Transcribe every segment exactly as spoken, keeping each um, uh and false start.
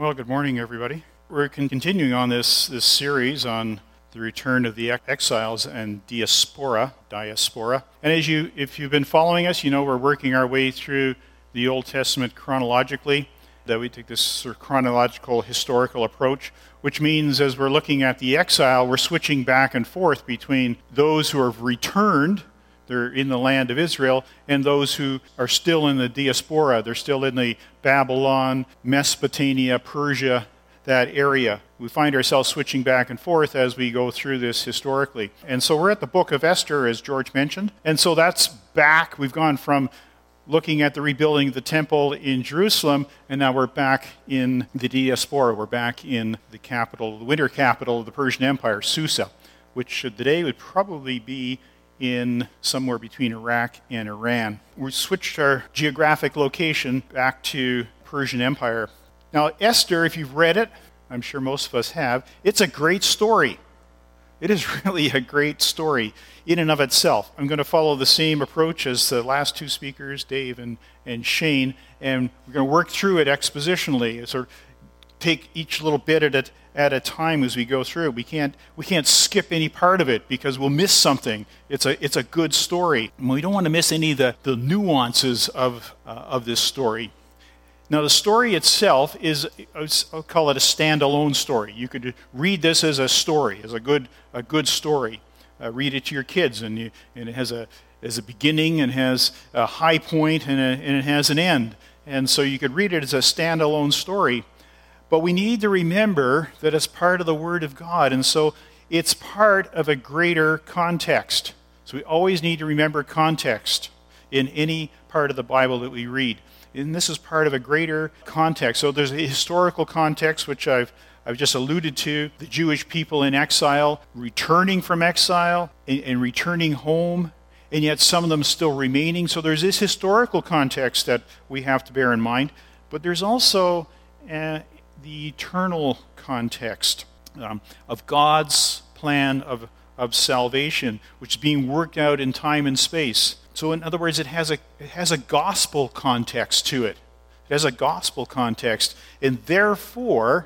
Well, good morning, everybody. We're con- continuing on this, this series on the return of the ex- exiles and diaspora, diaspora. And as you, if you've been following us, you know we're working our way through the Old Testament chronologically, that we take this sort of chronological historical approach, which means as we're looking at the exile, we're switching back and forth between those who have returned, they're in the land of Israel, and those who are still in the diaspora. They're still in the Babylon, Mesopotamia, Persia, that area. We find ourselves switching back and forth as we go through this historically. And so we're at the book of Esther, as George mentioned. And so that's back. We've gone from looking at the rebuilding of the temple in Jerusalem, and now we're back in the diaspora. We're back in the capital, the winter capital of the Persian Empire, Susa, which today would probably be in somewhere between Iraq and Iran. We switched our geographic location back to Persian Empire. Now, Esther, if you've read it, I'm sure most of us have, it's a great story. It is really a great story in and of itself. I'm going to follow the same approach as the last two speakers, Dave and, and Shane, and we're going to work through it expositionally, sort of take each little bit at it at a time as we go through it. We can't we can't skip any part of it because we'll miss something. It's a it's a good story. And we don't want to miss any of the, the nuances of uh, of this story. Now the story itself is, I'll call it a standalone story. You could read this as a story, as a good a good story. Uh, read it to your kids, and you and it has a has a beginning and has a high point and, a, and it has an end. And so you could read it as a standalone story. But we need to remember that it's part of the Word of God, and so it's part of a greater context. So we always need to remember context in any part of the Bible that we read. And this is part of a greater context. So there's a historical context, which I've I've just alluded to, the Jewish people in exile, returning from exile and, and returning home, and yet some of them still remaining. So there's this historical context that we have to bear in mind. But there's also uh, the eternal context um, of God's plan of, of salvation, which is being worked out in time and space. So in other words, it has a it has a gospel context to it. It has a gospel context, and therefore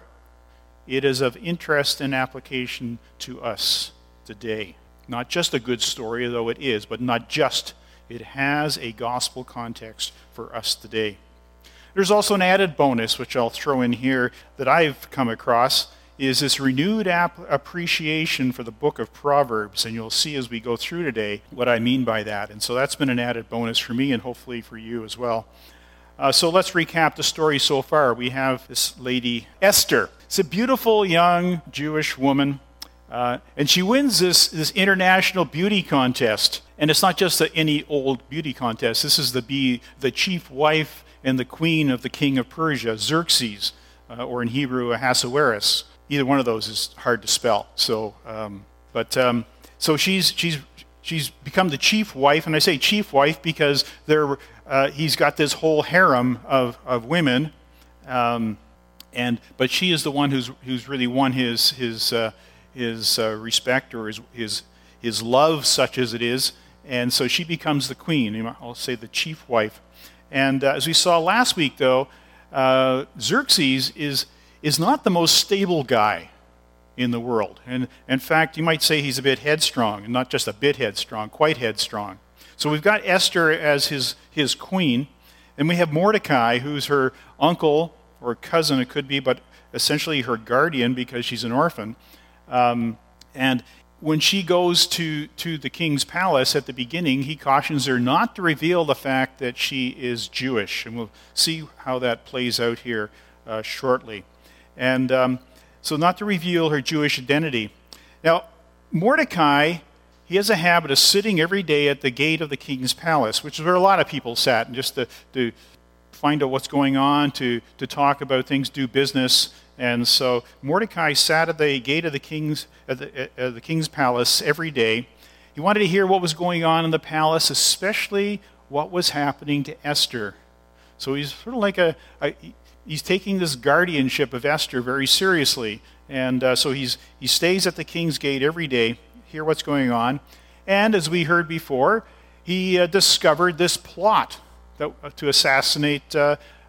it is of interest and application to us today. Not just a good story, though it is, but not just. It has a gospel context for us today. There's also an added bonus, which I'll throw in here, that I've come across, is this renewed ap- appreciation for the book of Proverbs. And you'll see as we go through today what I mean by that. And so that's been an added bonus for me and hopefully for you as well. Uh, so let's recap the story so far. We have this lady, Esther. It's a beautiful young Jewish woman. Uh, and she wins this, this international beauty contest. And it's not just a, any old beauty contest. This is the, be, the chief wife and the queen of the king of Persia, Xerxes, uh, or in Hebrew, Ahasuerus. Either one of those is hard to spell. So, um, but um, so she's she's she's become the chief wife, and I say chief wife because there uh, he's got this whole harem of of women, um, and but she is the one who's who's really won his his uh, his uh, respect or his his his love, such as it is, and so she becomes the queen. I'll say the chief wife. And uh, as we saw last week, though, uh, Xerxes is is not the most stable guy in the world. And in fact, you might say he's a bit headstrong, and not just a bit headstrong, quite headstrong. So we've got Esther as his, his queen, and we have Mordecai, who's her uncle or cousin, it could be, but essentially her guardian because she's an orphan. Um, and when she goes to, to the king's palace at the beginning, he cautions her not to reveal the fact that she is Jewish. And we'll see how that plays out here uh, shortly. And um, so not to reveal her Jewish identity. Now, Mordecai, he has a habit of sitting every day at the gate of the king's palace, which is where a lot of people sat, and just to, to find out what's going on, to, to talk about things, do business. And so Mordecai sat at the gate of the king's at the, at the king's palace every day. He wanted to hear what was going on in the palace, especially what was happening to Esther. So he's sort of like a, a he's taking this guardianship of Esther very seriously, and uh, so he's he stays at the king's gate every day, hear what's going on, and as we heard before, he uh, discovered this plot that, uh, to assassinate uh,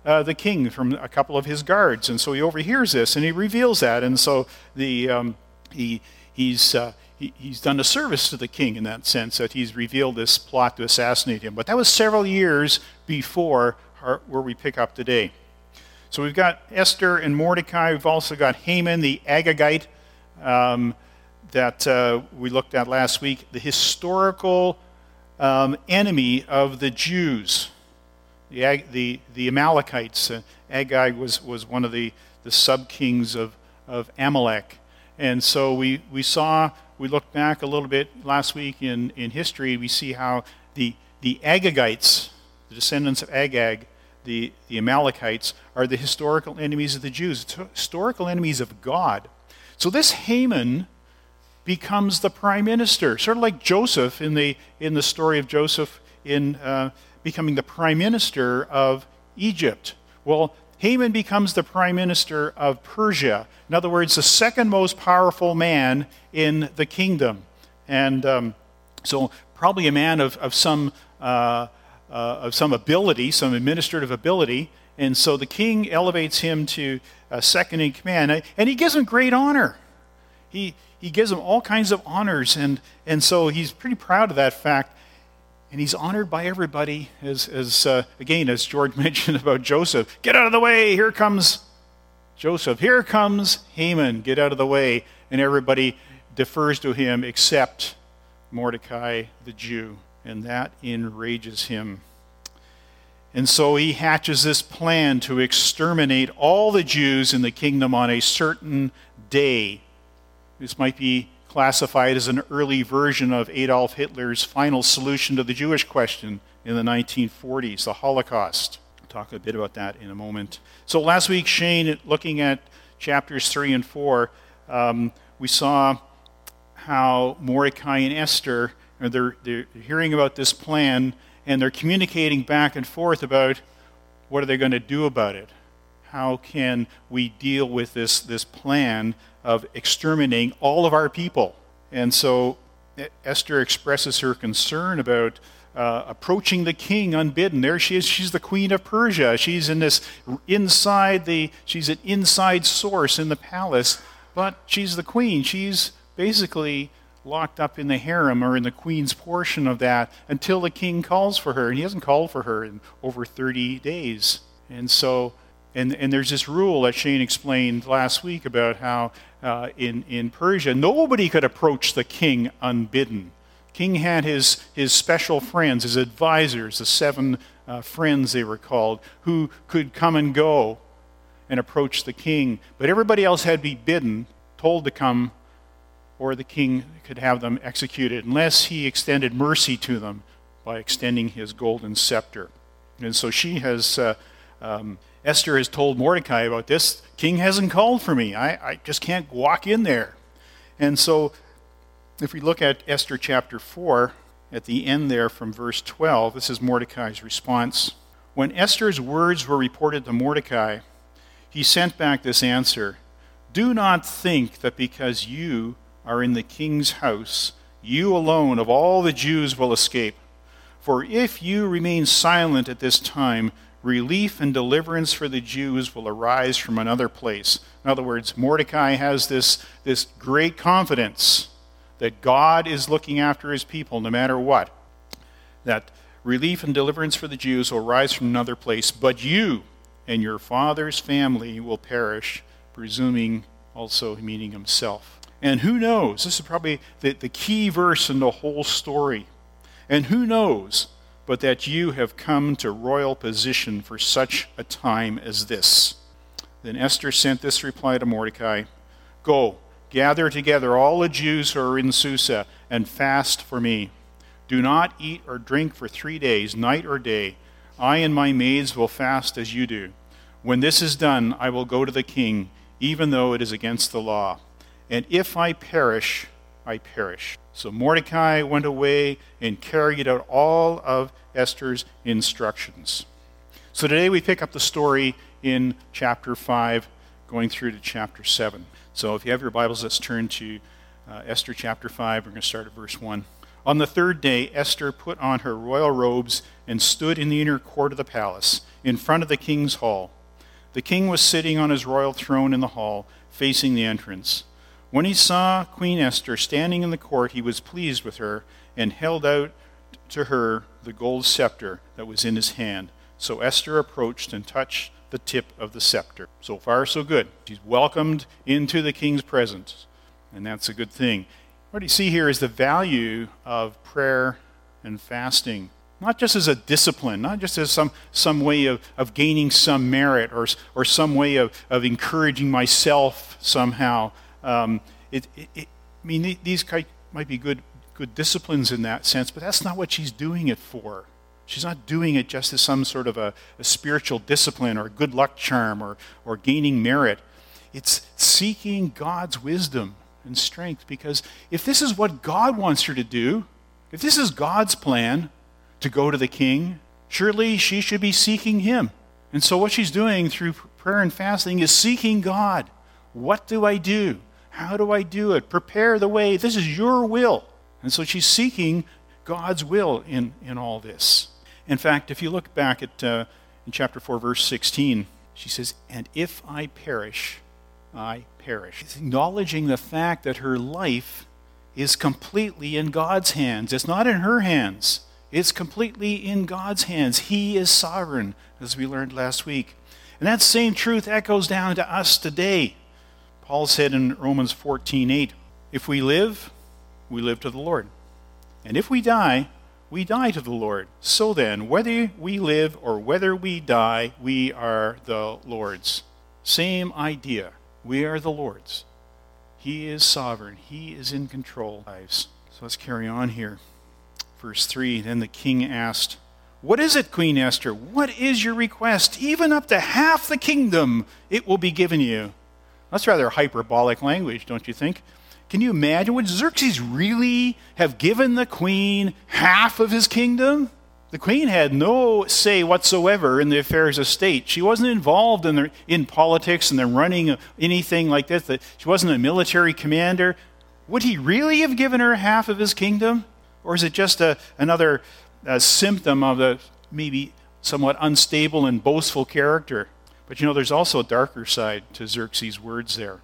uh, the king from a couple of his guards. And so he overhears this, and he reveals that. And so the um, he he's uh, he, he's done a service to the king in that sense, that he's revealed this plot to assassinate him. But that was several years before our, where we pick up today. So we've got Esther and Mordecai. We've also got Haman the Agagite um, that uh, we looked at last week, the historical um, enemy of the Jews, the Ag- the, the Amalekites. Uh, Agag was, was one of the, the sub-kings of, of Amalek. And so we, we saw, we looked back a little bit last week in, in history. We see how the, the Agagites, the descendants of Agag, the, the Amalekites, are the historical enemies of the Jews, historical enemies of God. So this Haman becomes the prime minister, sort of like Joseph in the in the story of Joseph in uh, becoming the prime minister of Egypt. Well, Haman becomes the prime minister of Persia. In other words, the second most powerful man in the kingdom, and um, so probably a man of of some uh, uh, of some ability, some administrative ability. And so the king elevates him to uh, second in command, and he gives him great honor. He he gives him all kinds of honors, and, and so he's pretty proud of that fact. And he's honored by everybody, as, as uh, again, as George mentioned about Joseph. Get out of the way, here comes Joseph. Here comes Haman, get out of the way. And everybody defers to him except Mordecai the Jew, and that enrages him. And so he hatches this plan to exterminate all the Jews in the kingdom on a certain day. This might be classified as an early version of Adolf Hitler's final solution to the Jewish question in the nineteen forties, the Holocaust. I'll talk a bit about that in a moment. So last week, Shane, looking at chapters three and four, um, we saw how Mordecai and Esther, they're, they're hearing about this plan, and they're communicating back and forth about what are they going to do about it. How can we deal with this, this plan of exterminating all of our people? And so Esther expresses her concern about uh, approaching the king unbidden. There she is. She's the queen of Persia. She's in this inside the, she's an inside source in the palace, but she's the queen. She's basically locked up in the harem or in the queen's portion of that until the king calls for her. And he hasn't called for her in over thirty days. And so And, and there's this rule that Shane explained last week about how uh, in, in Persia, nobody could approach the king unbidden. King had his, his special friends, his advisors, the seven uh, friends they were called, who could come and go and approach the king. But everybody else had to be bidden, told to come, or the king could have them executed, unless he extended mercy to them by extending his golden scepter. And so she has... Uh, um, Esther has told Mordecai about this. King hasn't called for me. I, I just can't walk in there. And so if we look at Esther chapter four, at the end there from verse twelve, this is Mordecai's response. When Esther's words were reported to Mordecai, he sent back this answer: "Do not think that because you are in the king's house, you alone of all the Jews will escape. For if you remain silent at this time, relief and deliverance for the Jews will arise from another place." In other words, Mordecai has this, this great confidence that God is looking after his people no matter what. That relief and deliverance for the Jews will rise from another place, but you and your father's family will perish, presuming also meaning himself. And who knows, this is probably the, the key verse in the whole story. And who knows but that you have come to royal position for such a time as this. Then Esther sent this reply to Mordecai: "Go, gather together all the Jews who are in Susa, and fast for me. Do not eat or drink for three days, night or day. I and my maids will fast as you do. When this is done, I will go to the king, even though it is against the law. And if I perish, I perish." So Mordecai went away and carried out all of Esther's instructions. So today we pick up the story in chapter five, going through to chapter seven. So if you have your Bibles, let's turn to uh, Esther chapter five. We're going to start at verse one. On the third day, Esther put on her royal robes and stood in the inner court of the palace, in front of the king's hall. The king was sitting on his royal throne in the hall, facing the entrance. When he saw Queen Esther standing in the court, he was pleased with her and held out to her the gold scepter that was in his hand. So Esther approached and touched the tip of the scepter. So far, so good. She's welcomed into the king's presence, and that's a good thing. What you see here is the value of prayer and fasting, not just as a discipline, not just as some, some way of, of gaining some merit or, or some way of, of encouraging myself somehow. Um, it, it, it, I mean, these might be good, good disciplines in that sense, but that's not what she's doing it for. She's not doing it just as some sort of a, a spiritual discipline or a good luck charm or, or gaining merit. It's seeking God's wisdom and strength, because if this is what God wants her to do, if this is God's plan to go to the king, surely she should be seeking him. And so what she's doing through prayer and fasting is seeking God. What do I do? How do I do it? Prepare the way. This is your will. And so she's seeking God's will in, in all this. In fact, if you look back at uh, in chapter four, verse sixteen, she says, "And if I perish, I perish." She's acknowledging the fact that her life is completely in God's hands. It's not in her hands. It's completely in God's hands. He is sovereign, as we learned last week. And that same truth echoes down to us today. Paul said in Romans fourteen eight, "If we live, we live to the Lord. And if we die, we die to the Lord. So then, whether we live or whether we die, we are the Lord's." Same idea. We are the Lord's. He is sovereign. He is in control of our lives. So let's carry on here. Verse three, "Then the king asked, 'What is it, Queen Esther? What is your request? Even up to half the kingdom it will be given you.'" That's rather hyperbolic language, don't you think? Can you imagine? Would Xerxes really have given the queen half of his kingdom? The queen had no say whatsoever in the affairs of state. She wasn't involved in, the, in politics and the running anything like this. She wasn't a military commander. Would he really have given her half of his kingdom? Or is it just a, another a symptom of the maybe somewhat unstable and boastful character? But you know, there's also a darker side to Xerxes' words there.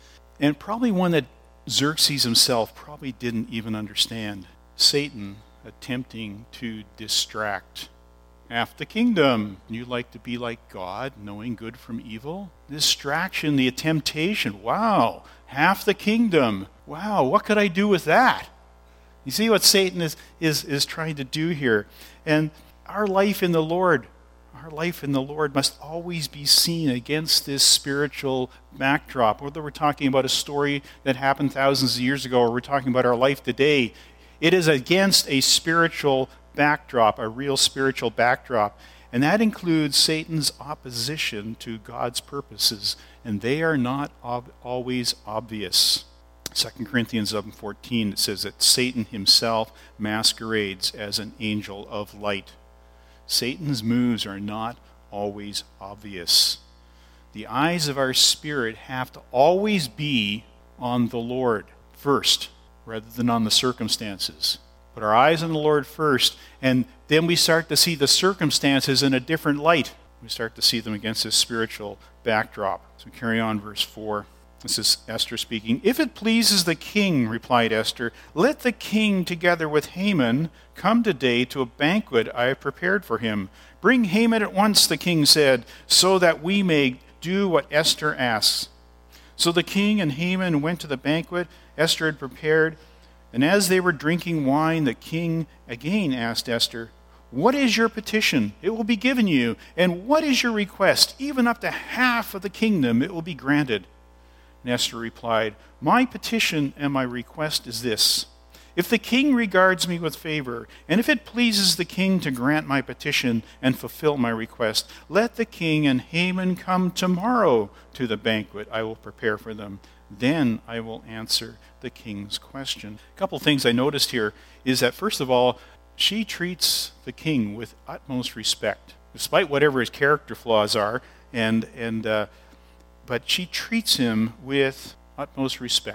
And probably one that Xerxes himself probably didn't even understand. Satan attempting to distract half the kingdom. You like to be like God, knowing good from evil? Distraction, the temptation. Wow, half the kingdom. Wow, what could I do with that? You see what Satan is, is, is trying to do here. And our life in the Lord, our life in the Lord must always be seen against this spiritual backdrop. Whether we're talking about a story that happened thousands of years ago or we're talking about our life today, it is against a spiritual backdrop, a real spiritual backdrop. And that includes Satan's opposition to God's purposes. And they are not ob- always obvious. Second Corinthians eleven fourteen, it says that Satan himself masquerades as an angel of light. Satan's moves are not always obvious. The eyes of our spirit have to always be on the Lord first, rather than on the circumstances. Put our eyes on the Lord first, and then we start to see the circumstances in a different light. We start to see them against this spiritual backdrop. So carry on, verse four. This is Esther speaking. "If it pleases the king," replied Esther, "let the king together with Haman come today to a banquet I have prepared for him. Bring Haman at once," the king said, "so that we may do what Esther asks." So the king and Haman went to the banquet Esther had prepared, and as they were drinking wine, the king again asked Esther, "What is your petition? It will be given you. And what is your request? Even up to half of the kingdom it will be granted." And Esther replied, "My petition and my request is this. If the king regards me with favor, and if it pleases the king to grant my petition and fulfill my request, let the king and Haman come tomorrow to the banquet I will prepare for them. Then I will answer the king's question." A couple things I noticed here is that, first of all, she treats the king with utmost respect, despite whatever his character flaws are, and and uh, but she treats him with utmost respect.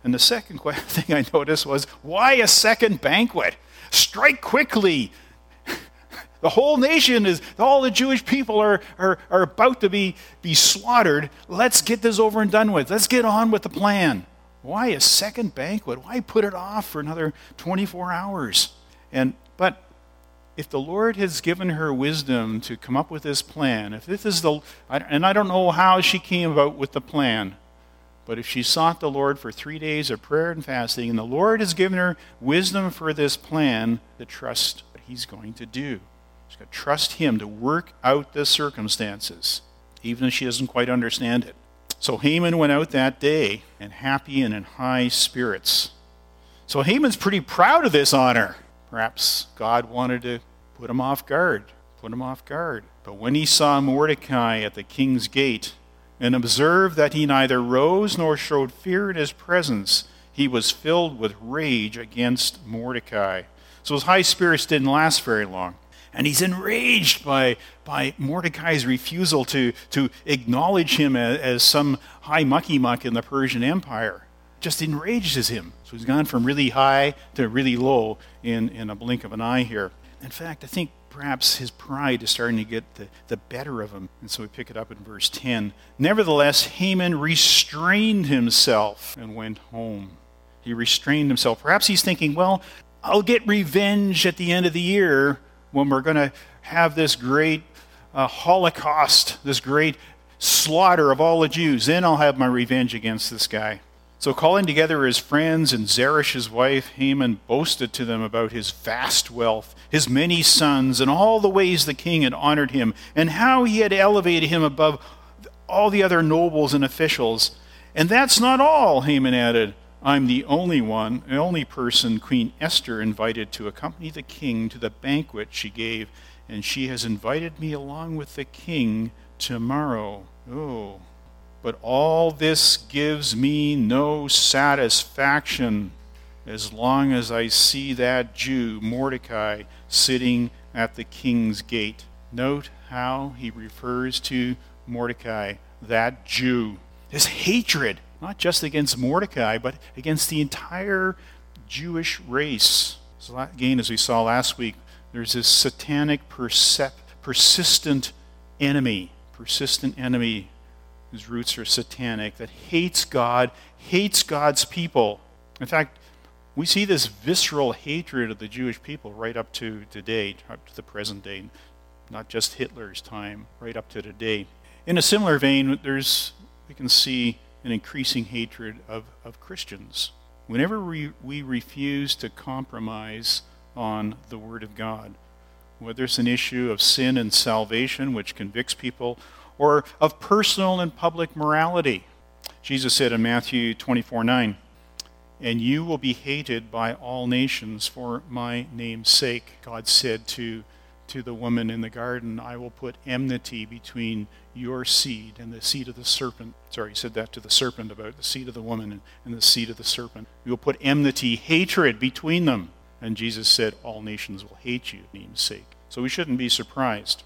And the second thing I noticed was, why a second banquet? Strike quickly. The whole nation is, all the Jewish people are, are, are about to be, be slaughtered. Let's get this over and done with. Let's get on with the plan. Why a second banquet? Why put it off for another twenty-four hours? And but if the Lord has given her wisdom to come up with this plan, if this is the, and I don't know how she came about with the plan, but if she sought the Lord for three days of prayer and fasting, and the Lord has given her wisdom for this plan, to trust what he's going to do. She's got to trust him to work out the circumstances, even if she doesn't quite understand it. So Haman went out that day, and happy and in high spirits. So Haman's pretty proud of this honor. Perhaps God wanted to put him off guard, put him off guard. But when he saw Mordecai at the king's gate, and observed that he neither rose nor showed fear in his presence, he was filled with rage against Mordecai. So his high spirits didn't last very long. And he's enraged by, by Mordecai's refusal to, to acknowledge him as, as some high mucky-muck in the Persian Empire. Just enrages him. So he's gone from really high to really low in, in a blink of an eye here. In fact, I think perhaps his pride is starting to get the, the better of him. And so we pick it up in verse ten. Nevertheless, Haman restrained himself and went home. He restrained himself. Perhaps he's thinking, well, I'll get revenge at the end of the year when we're going to have this great uh, Holocaust, this great slaughter of all the Jews. Then I'll have my revenge against this guy. So calling together his friends and Zeresh his wife, Haman boasted to them about his vast wealth, his many sons, and all the ways the king had honored him, and how he had elevated him above all the other nobles and officials. And that's not all, Haman added. I'm the only one, the only person Queen Esther invited to accompany the king to the banquet she gave, and she has invited me along with the king tomorrow. Oh, but all this gives me no satisfaction as long as I see that Jew, Mordecai, sitting at the king's gate. Note how he refers to Mordecai, that Jew. His hatred, not just against Mordecai, but against the entire Jewish race. So again, as we saw last week, there's this satanic, percep- persistent enemy, persistent enemy whose roots are satanic, that hates God, hates God's people. In fact, we see this visceral hatred of the Jewish people right up to today, up to the present day, not just Hitler's time, right up to today. In a similar vein, there's we can see an increasing hatred of, of Christians. Whenever we, we refuse to compromise on the Word of God, whether it's an issue of sin and salvation, which convicts people, or of personal and public morality. Jesus said in Matthew twenty-four nine, and you will be hated by all nations for my name's sake. God said to, to the woman in the garden, I will put enmity between your seed and the seed of the serpent. Sorry, he said that to the serpent about the seed of the woman and, and the seed of the serpent. You will put enmity, hatred between them. And Jesus said, all nations will hate you for my name's sake. So we shouldn't be surprised.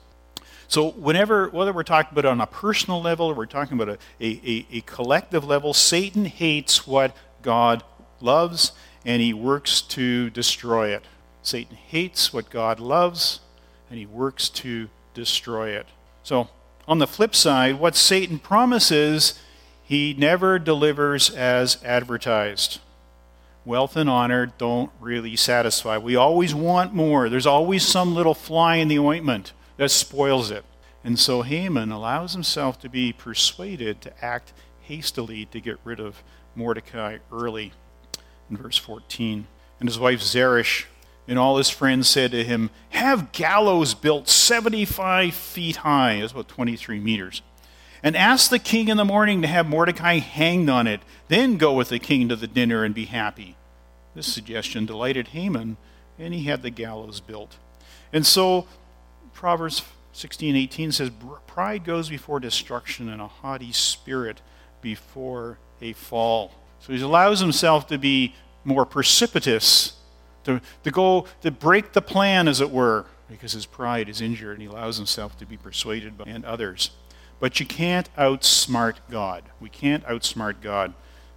So whenever, whether we're talking about it on a personal level or we're talking about a, a, a collective level, Satan hates what God loves, and he works to destroy it. Satan hates what God loves, and he works to destroy it. So on the flip side, what Satan promises, he never delivers as advertised. Wealth and honor don't really satisfy. We always want more. There's always some little fly in the ointment that spoils it. And so Haman allows himself to be persuaded to act hastily to get rid of Mordecai early. In verse fourteen, and his wife Zeresh and all his friends said to him, have gallows built seventy-five feet high, that's about twenty-three meters, and ask the king in the morning to have Mordecai hanged on it. Then go with the king to the dinner and be happy. This suggestion delighted Haman, and he had the gallows built. And so Proverbs sixteen eighteen says, pride goes before destruction and a haughty spirit before a fall. So he allows himself to be more precipitous, to, to go, to break the plan, as it were, because his pride is injured and he allows himself to be persuaded by and others. But you can't outsmart God. We can't outsmart God.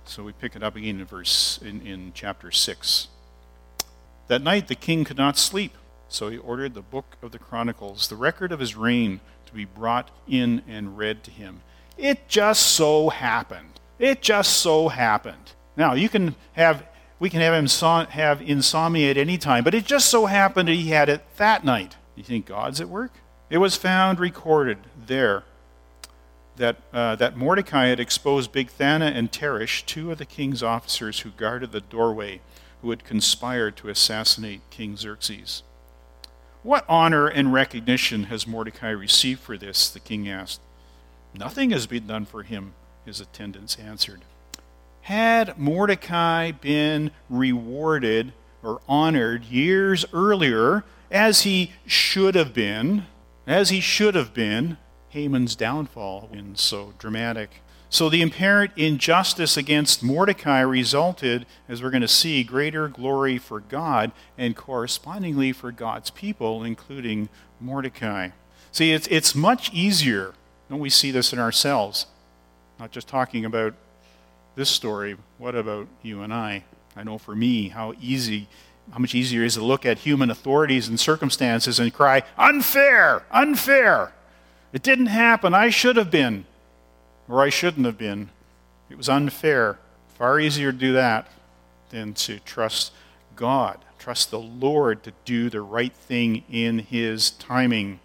So we pick it up again in verse in, in chapter six. That night the king could not sleep, so he ordered the book of the Chronicles, the record of his reign, to be brought in and read to him. It just so happened. It just so happened. Now you can have we can have him so, have insomnia at any time, but it just so happened that he had it that night. You think God's at work? It was found recorded there that uh, that Mordecai had exposed Bigthana and Teresh, two of the king's officers who guarded the doorway, who had conspired to assassinate King Xerxes. What honor and recognition has Mordecai received for this? The king asked. Nothing has been done for him, his attendants answered. Had Mordecai been rewarded or honored years earlier, as he should have been, as he should have been, Haman's downfall been so dramatic. So the apparent injustice against Mordecai resulted, as we're going to see, greater glory for God and correspondingly for God's people, including Mordecai. See, it's, it's much easier, don't we see this in ourselves? Not just talking about this story, what about you and I? I know for me how easy, how much easier it is to look at human authorities and circumstances and cry, unfair, unfair. It didn't happen, I should have been. Or I shouldn't have been. It was unfair. Far easier to do that than to trust God, trust the Lord to do the right thing in his timing.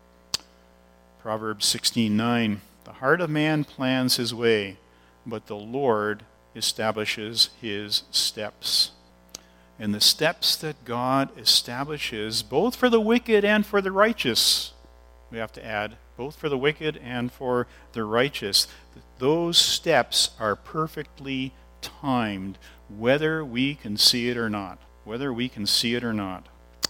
Proverbs sixteen nine, the heart of man plans his way, but the Lord establishes his steps. And the steps that God establishes, both for the wicked and for the righteous, we have to add, both for the wicked and for the righteous, those steps are perfectly timed, whether we can see it or not. Whether we can see it or not.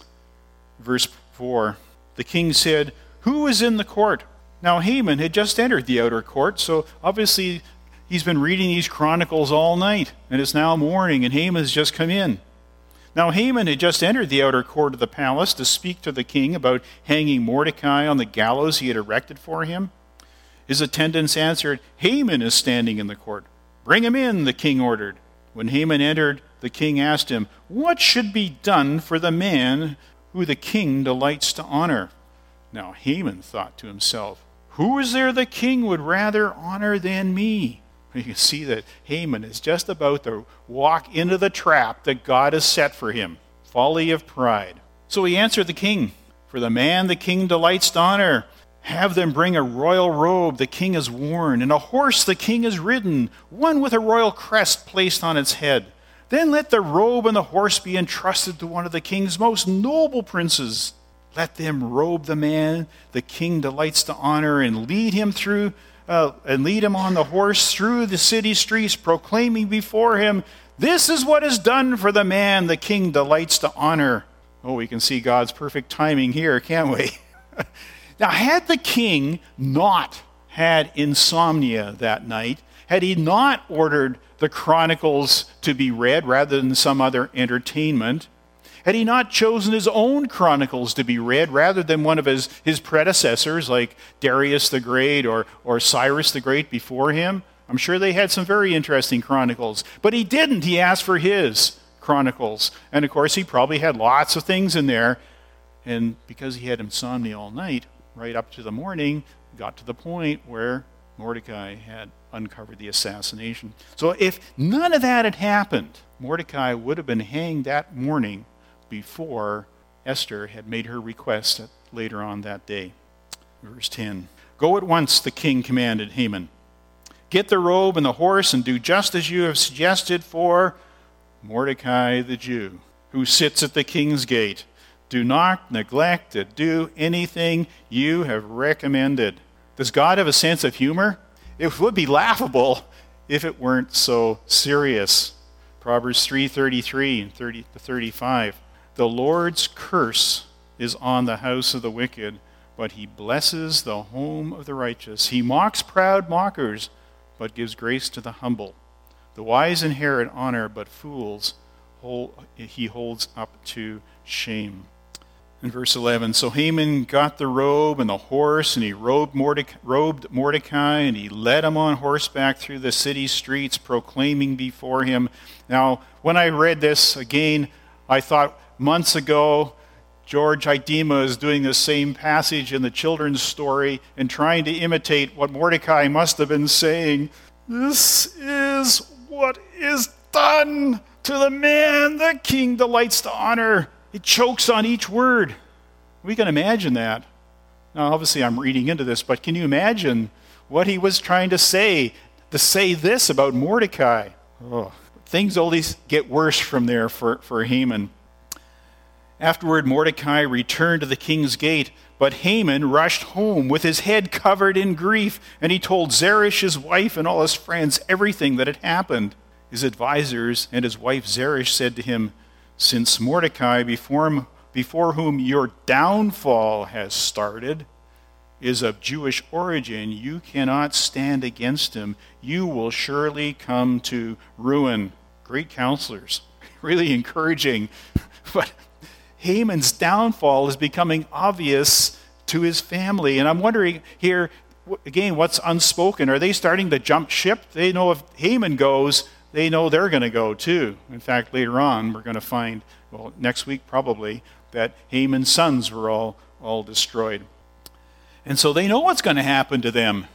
Verse four, the king said, who is in the court? Now Haman had just entered the outer court, so obviously he's been reading these chronicles all night, and it's now morning, and Haman has just come in. Now Haman had just entered the outer court of the palace to speak to the king about hanging Mordecai on the gallows he had erected for him. His attendants answered, Haman is standing in the court. Bring him in, the king ordered. When Haman entered, the king asked him, what should be done for the man who the king delights to honor? Now Haman thought to himself, who is there the king would rather honor than me? You can see that Haman is just about to walk into the trap that God has set for him. Folly of pride. So he answered the king, for the man the king delights to honor, have them bring a royal robe the king has worn, and a horse the king has ridden, one with a royal crest placed on its head. Then let the robe and the horse be entrusted to one of the king's most noble princes. Let them robe the man the king delights to honor and lead him through Uh, and lead him on the horse through the city streets, proclaiming before him, this is what is done for the man the king delights to honor. Oh, we can see God's perfect timing here, can't we? Now, had the king not had insomnia that night, had he not ordered the chronicles to be read rather than some other entertainment, had he not chosen his own chronicles to be read rather than one of his, his predecessors like Darius the Great or, or Cyrus the Great before him? I'm sure they had some very interesting chronicles. But he didn't. He asked for his chronicles. And of course, he probably had lots of things in there. And because he had insomnia all night, right up to the morning, got to the point where Mordecai had uncovered the assassination. So if none of that had happened, Mordecai would have been hanged that morning before Esther had made her request later on that day. Verse ten. Go at once, the king commanded Haman. Get the robe and the horse and do just as you have suggested for Mordecai the Jew, who sits at the king's gate. Do not neglect to do anything you have recommended. Does God have a sense of humor? It would be laughable if it weren't so serious. Proverbs three thirty-three and thirty to thirty-five. The Lord's curse is on the house of the wicked, but he blesses the home of the righteous. He mocks proud mockers, but gives grace to the humble. The wise inherit honor, but fools hold, he holds up to shame. In verse eleven, so Haman got the robe and the horse, and he robed Mordecai, robed Mordecai, and he led him on horseback through the city streets, proclaiming before him. Now, when I read this again, I thought months ago, George Idema is doing the same passage in the children's story and trying to imitate what Mordecai must have been saying. This is what is done to the man the king delights to honor. It chokes on each word. We can imagine that. Now, obviously, I'm reading into this, but can you imagine what he was trying to say, to say this about Mordecai? Oh, things only get worse from there for, for Haman. Afterward, Mordecai returned to the king's gate, but Haman rushed home with his head covered in grief, and he told Zeresh, his wife, and all his friends everything that had happened. His advisors and his wife Zeresh said to him, since Mordecai, before, before whom your downfall has started, is of Jewish origin, you cannot stand against him. You will surely come to ruin. Great counselors, really encouraging. But Haman's downfall is becoming obvious to his family. And I'm wondering here, again, what's unspoken? Are they starting to jump ship? They know if Haman goes, they know they're going to go too. In fact, later on, we're going to find, well, next week probably, that Haman's sons were all, all destroyed. And so they know what's going to happen to them.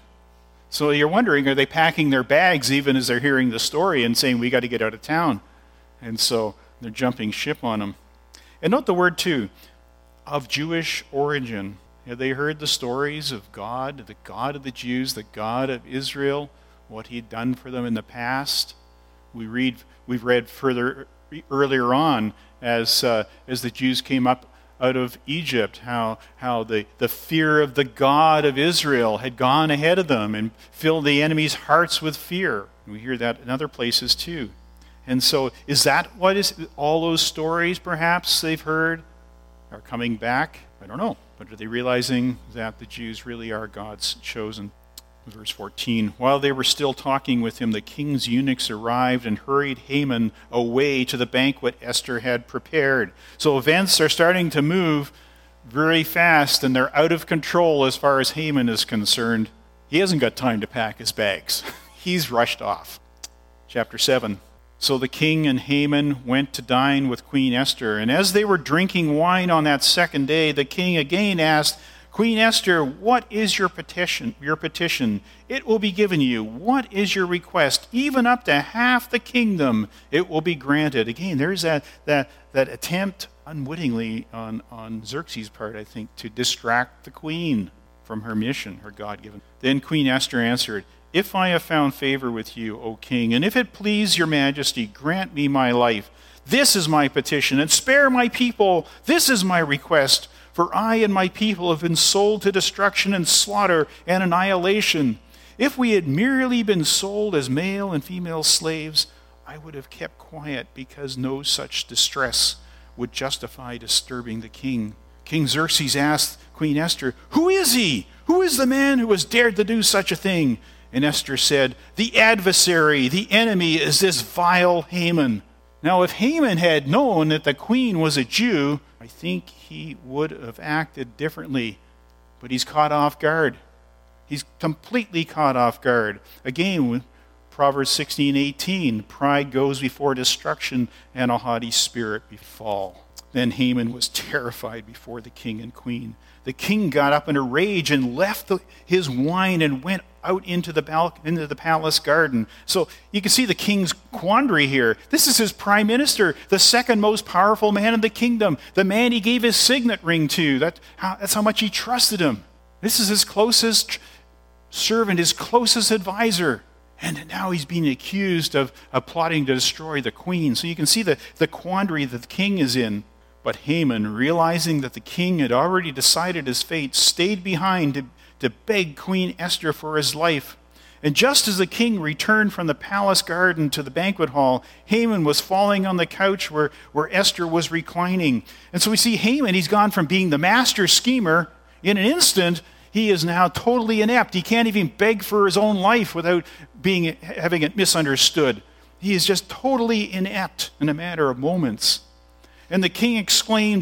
So you're wondering, are they packing their bags even as they're hearing the story and saying, we got to get out of town? And so they're jumping ship on them. And note the word too, of Jewish origin. Have they heard the stories of God, the God of the Jews, the God of Israel, what he'd done for them in the past? We read, we've read further earlier on as uh, as the Jews came up out of Egypt, how how the, the fear of the God of Israel had gone ahead of them and filled the enemy's hearts with fear. We hear that in other places too. And so is that what is all those stories perhaps they've heard are coming back? I don't know. But are they realizing that the Jews really are God's chosen? Verse fourteen, while they were still talking with him, the king's eunuchs arrived and hurried Haman away to the banquet Esther had prepared. So events are starting to move very fast, and they're out of control as far as Haman is concerned. He hasn't got time to pack his bags. He's rushed off. Chapter seven. So the king and Haman went to dine with Queen Esther, and as they were drinking wine on that second day, the king again asked, Queen Esther, what is your petition? Your petition, it will be given you. What is your request? Even up to half the kingdom, it will be granted. Again, there's that that that attempt unwittingly on, on Xerxes' part, I think, to distract the queen from her mission, her God-given. Then Queen Esther answered, if I have found favor with you, O king, and if it please your majesty, grant me my life. This is my petition, and spare my people. This is my request. For I and my people have been sold to destruction and slaughter and annihilation. If we had merely been sold as male and female slaves, I would have kept quiet, because no such distress would justify disturbing the king. King Xerxes asked Queen Esther, who is he? Who is the man who has dared to do such a thing? And Esther said, the adversary, the enemy, is this vile Haman. Now, if Haman had known that the queen was a Jew, I think he would have acted differently. But he's caught off guard. He's completely caught off guard. Again, with Proverbs sixteen eighteen, pride goes before destruction, and a haughty spirit befall. Then Haman was terrified before the king and queen. The king got up in a rage and left the, his wine and went out into the bal- into the palace garden. So you can see the king's quandary here. This is his prime minister, the second most powerful man in the kingdom, the man he gave his signet ring to. That, how, that's how much he trusted him. This is his closest servant, his closest advisor. And now he's being accused of, of plotting to destroy the queen. So you can see the, the quandary that the king is in. But Haman, realizing that the king had already decided his fate, stayed behind to, to beg Queen Esther for his life. And just as the king returned from the palace garden to the banquet hall, Haman was falling on the couch where, where Esther was reclining. And so we see Haman, he's gone from being the master schemer. In an instant, he is now totally inept. He can't even beg for his own life without being having it misunderstood. He is just totally inept in a matter of moments. And the king exclaimed,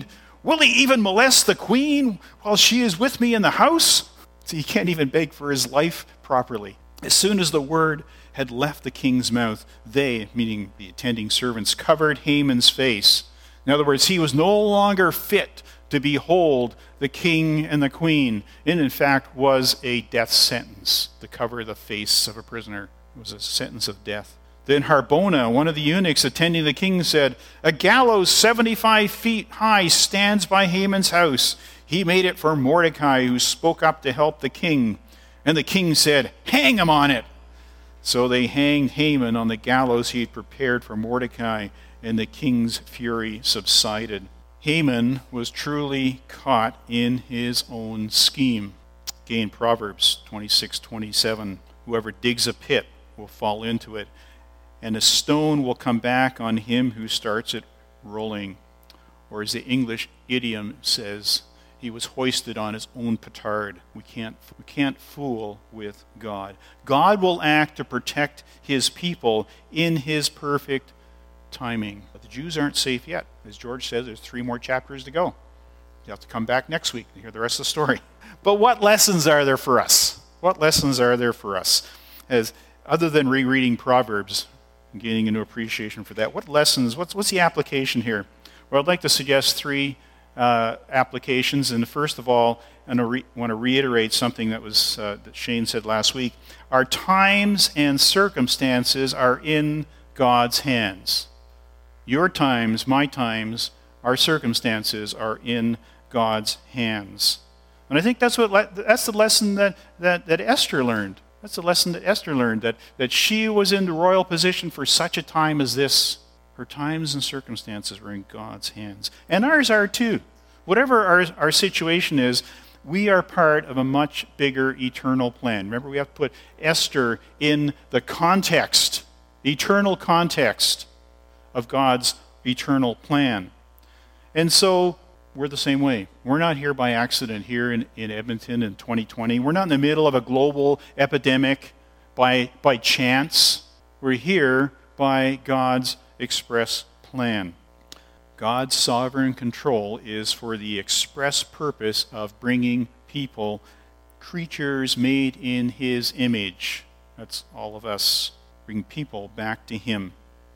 Will he even molest the queen while she is with me in the house? So he can't even beg for his life properly. As soon as the word had left the king's mouth, they, meaning the attending servants, covered Haman's face. In other words, he was no longer fit to behold the king and the queen. And in fact was a death sentence to cover the face of a prisoner. It was a sentence of death. Then Harbona, one of the eunuchs attending the king, said, "A gallows seventy-five feet high stands by Haman's house. He made it for Mordecai, who spoke up to help the king." And the king said, "Hang him on it." So they hanged Haman on the gallows he had prepared for Mordecai, and the king's fury subsided. Haman was truly caught in his own scheme. Again, Proverbs twenty-six twenty-seven, "Whoever digs a pit will fall into it, and a stone will come back on him who starts it rolling." Or as the English idiom says, he was hoisted on his own petard. We can't, we can't fool with God. God will act to protect his people in his perfect timing. But the Jews aren't safe yet. As George says, there's three more chapters to go. You have to come back next week to hear the rest of the story. But what lessons are there for us? What lessons are there for us? As other than rereading Proverbs and getting into appreciation for that, what lessons, what's, what's the application here? Well, I'd like to suggest three uh, applications. And first of all, I re- want to reiterate something that was uh, that Shane said last week. Our times and circumstances are in God's hands. Your times, my times, our circumstances are in God's hands. And I think that's what le- that's the lesson that, that, that Esther learned. That's the lesson that Esther learned, that, that she was in the royal position for such a time as this. Her times and circumstances were in God's hands. And ours are too. Whatever our, our situation is, we are part of a much bigger eternal plan. Remember, we have to put Esther in the context, eternal context of God's eternal plan. And so we're the same way. We're not here by accident here in, in Edmonton in twenty twenty. We're not in the middle of a global epidemic by, by chance. We're here by God's express plan. God's sovereign control is for the express purpose of bringing people, creatures made in his image. That's all of us. Bring people back to him.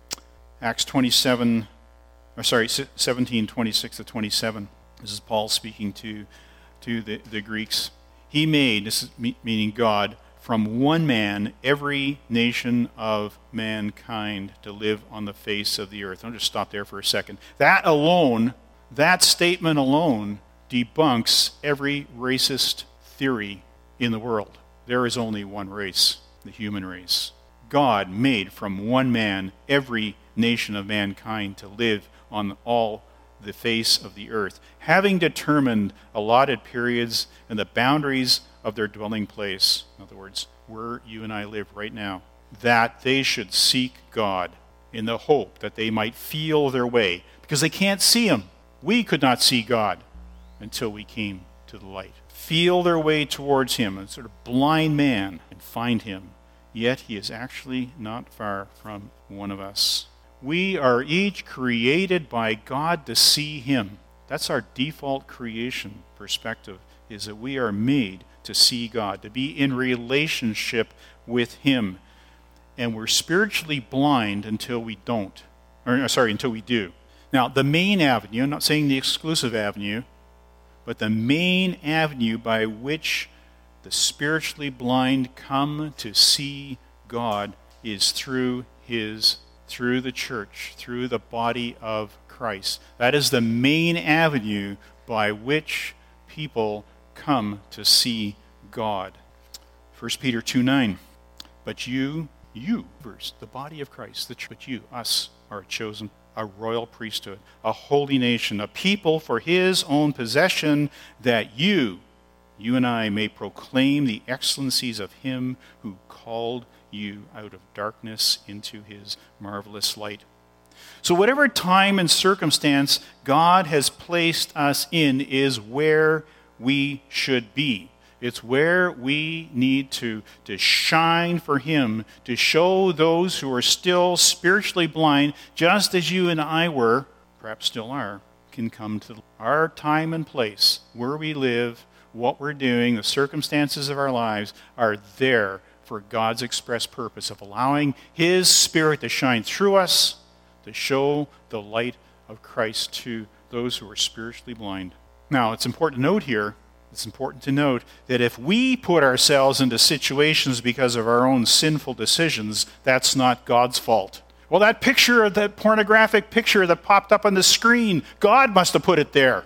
Acts twenty-seven, or sorry, seventeen, twenty-six to twenty-seven. This is Paul speaking to, to the, the Greeks. He made, this is meaning God, from one man every nation of mankind to live on the face of the earth. I'll just stop there for a second. That alone, that statement alone, debunks every racist theory in the world. There is only one race, the human race. God made from one man every nation of mankind to live on all the face of the earth, having determined allotted periods and the boundaries of their dwelling place, in other words, where you and I live right now, that they should seek God in the hope that they might feel their way, because they can't see him. We could not see God until we came to the light. Feel their way towards him, a sort of blind man, and find him. Yet he is actually not far from one of us. We are each created by God to see him. That's our default creation perspective, is that we are made to see God, to be in relationship with him. And we're spiritually blind until we don't. Or sorry, until we do. Now, the main avenue, I'm not saying the exclusive avenue, but the main avenue by which the spiritually blind come to see God is through his, through the church, through the body of Christ. That is the main avenue by which people come to see God. First Peter two nine. But you, you, verse, the body of Christ, the church, but you, us, are a chosen, a royal priesthood, a holy nation, a people for his own possession, that you, you and I may proclaim the excellencies of him who called you out of darkness into his marvelous light. So whatever time and circumstance God has placed us in is where we should be. It's where we need to, to shine for him, to show those who are still spiritually blind, just as you and I were, perhaps still are, can come to our time and place, where we live, what we're doing, the circumstances of our lives are there for God's express purpose of allowing His Spirit to shine through us, to show the light of Christ to those who are spiritually blind. Now, it's important to note here, it's important to note that if we put ourselves into situations because of our own sinful decisions, that's not God's fault. Well, that picture, that pornographic picture that popped up on the screen, God must have put it there.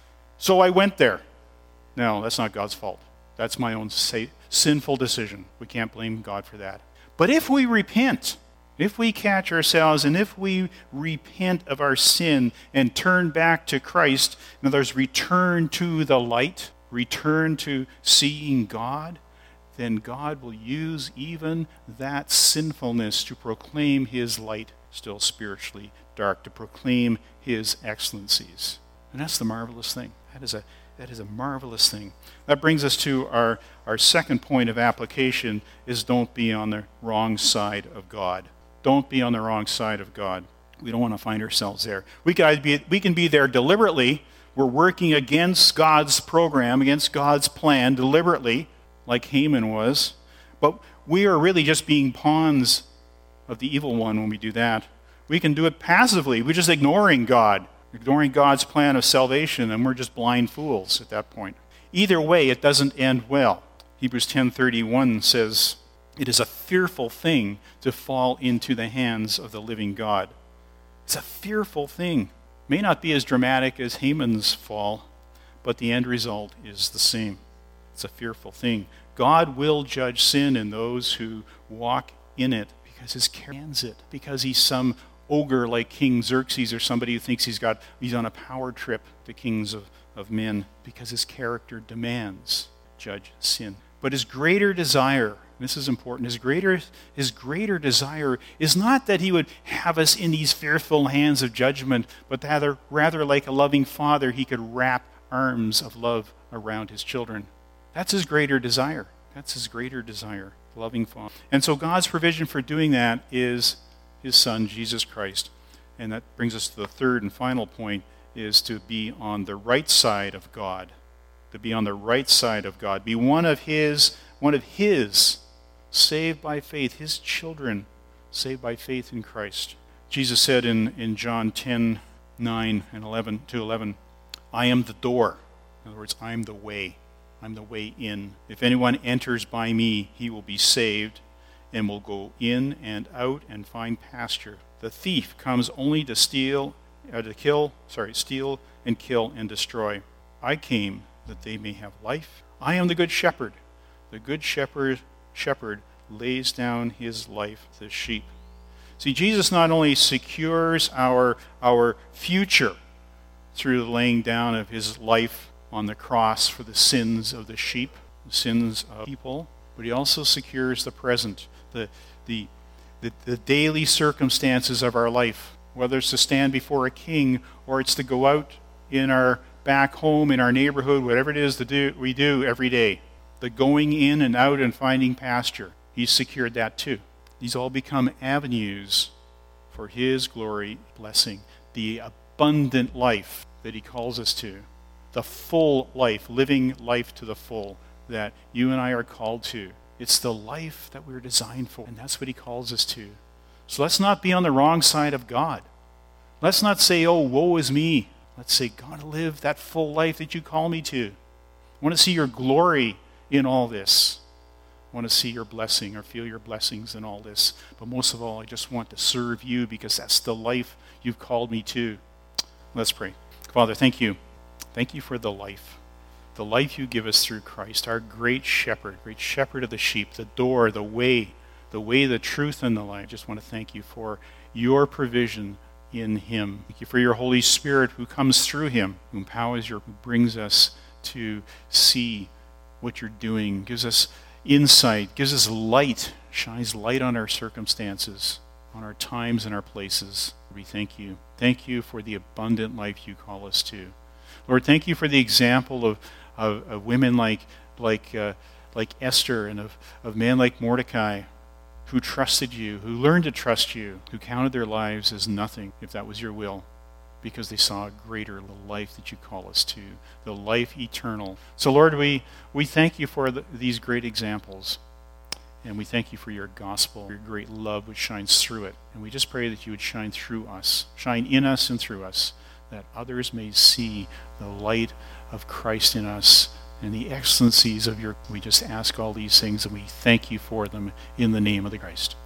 So I went there. No, that's not God's fault. That's my own say, sinful decision. We can't blame God for that. But if we repent, if we catch ourselves and if we repent of our sin and turn back to Christ, in other words, return to the light, return to seeing God, then God will use even that sinfulness to proclaim His light, still spiritually dark, to proclaim His excellencies. And that's the marvelous thing. That is a that is a marvelous thing. That brings us to our, our second point of application is don't be on the wrong side of God. Don't be on the wrong side of God. We don't want to find ourselves there. We can be, we can be there deliberately. We're working against God's program, against God's plan deliberately, like Haman was. But we are really just being pawns of the evil one when we do that. We can do it passively. We're just ignoring God, ignoring God's plan of salvation, and we're just blind fools at that point. Either way, it doesn't end well. Hebrews ten thirty-one says, "It is a fearful thing to fall into the hands of the living God." It's a fearful thing. May not be as dramatic as Haman's fall, but the end result is the same. It's a fearful thing. God will judge sin in those who walk in it because His character demands it, because He's some ogre like King Xerxes or somebody who thinks he's got he's on a power trip to kings of, of men, because His character demands judge sin. But His greater desire, this is important, his greater, his greater desire is not that He would have us in these fearful hands of judgment, but rather, rather like a loving father, He could wrap arms of love around His children. That's His greater desire. That's His greater desire, loving Father. And so God's provision for doing that is His Son, Jesus Christ. And that brings us to the third and final point, is to be on the right side of God. To be on the right side of God. Be one of His, one of His, saved by faith, His children, saved by faith in Christ. Jesus said in, in John ten, nine and eleven to eleven, "I am the door." In other words, I am the way. I'm the way in. "If anyone enters by me, he will be saved, and will go in and out and find pasture. The thief comes only to steal, uh, to kill, sorry, steal and kill and destroy. I came that they may have life. I am the good shepherd. The good shepherd shepherd lays down his life for the sheep." See, Jesus not only secures our our future through the laying down of His life on the cross for the sins of the sheep, the sins of people, but He also secures the present, the the the, the daily circumstances of our life, whether it's to stand before a king or it's to go out in our back home, in our neighborhood, whatever it is to do we do every day. The going in and out and finding pasture. He's secured that too. These all become avenues for His glory, blessing, the abundant life that He calls us to. The full life, living life to the full that you and I are called to. It's the life that we're designed for, and that's what He calls us to. So let's not be on the wrong side of God. Let's not say, "Oh, woe is me." Let's say, "God, live that full life that You call me to. I want to see Your glory in all this. I want to see Your blessing or feel Your blessings in all this. But most of all, I just want to serve You because that's the life You've called me to." Let's pray. Father, thank You. Thank You for the life. The life You give us through Christ, our great shepherd, great shepherd of the sheep, the door, the way, the way, the truth, and the life. I just want to thank You for Your provision in Him. Thank You for Your Holy Spirit who comes through Him, who empowers Your, who brings us to see what You're doing, gives us insight, gives us light, shines light on our circumstances, on our times and our places. We thank You. Thank You for the abundant life You call us to. Lord, thank You for the example of, of, of women like like uh, like Esther, and of, of men like Mordecai, who trusted You, who learned to trust You, who counted their lives as nothing if that was Your will. because they saw a greater life that you call us to, the life eternal. So Lord, we, we thank you for the, these great examples. And we thank you for your gospel, your great love which shines through it. And we just pray that you would shine through us, shine in us and through us, that others may see the light of Christ in us and the excellencies of your... We just ask all these things and we thank you for them in the name of the Christ.